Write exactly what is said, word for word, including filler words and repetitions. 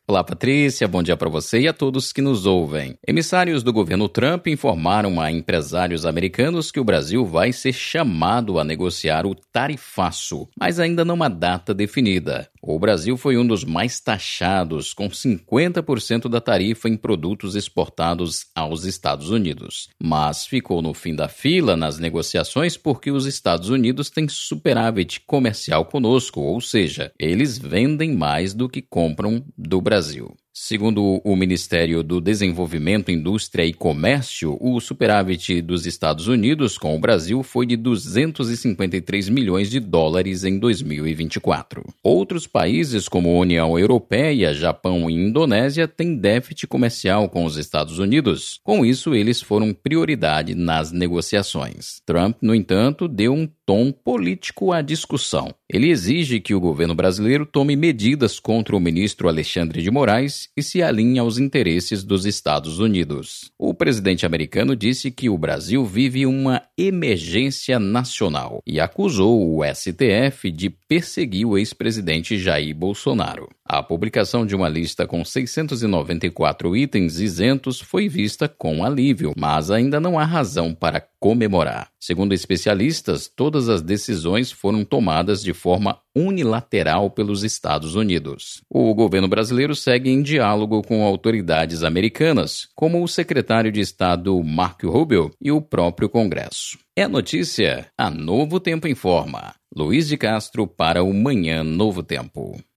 Olá, Patrícia, bom dia para você e a todos que nos ouvem. Emissários do governo Trump informaram a empresários americanos que o Brasil vai ser chamado a negociar o tarifaço, mas ainda não há data definida. O Brasil foi um dos mais taxados, com cinquenta por cento da tarifa em produtos exportados aos Estados Unidos. Mas ficou no fim da fila nas negociações porque os Estados Unidos têm superávit comercial conosco, ou seja, eles vendem mais do que compram do Brasil. Brasil. Segundo o Ministério do Desenvolvimento, Indústria e Comércio, o superávit dos Estados Unidos com o Brasil foi de duzentos e cinquenta e três milhões de dólares em dois mil e vinte e quatro. Outros países, como a União Europeia, Japão e Indonésia, têm déficit comercial com os Estados Unidos. Com isso, eles foram prioridade nas negociações. Trump, no entanto, deu um tom político à discussão. Ele exige que o governo brasileiro tome medidas contra o ministro Alexandre de Moraes e se alinhe aos interesses dos Estados Unidos. O presidente americano disse que o Brasil vive uma emergência nacional e acusou o S T F de perseguir o ex-presidente Jair Bolsonaro. A publicação de uma lista com seiscentos e noventa e quatro itens isentos foi vista com alívio, mas ainda não há razão para comemorar. Segundo especialistas, todas as decisões foram tomadas de forma unilateral pelos Estados Unidos. O governo brasileiro segue em diálogo com autoridades americanas, como o secretário de Estado Marco Rubio e o próprio Congresso. É a notícia, a Novo Tempo informa. Luiz de Castro para o Manhã Novo Tempo.